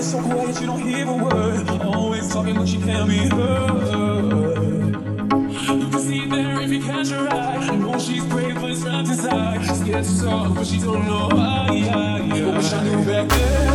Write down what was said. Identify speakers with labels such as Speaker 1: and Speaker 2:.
Speaker 1: So quiet, you don't hear a word. Always talking, but she can't be heard. You can see it there if you catch her eye. I know she's brave, but it's not inside. She's scared to talk, but she don't know why. I wish I knew back then.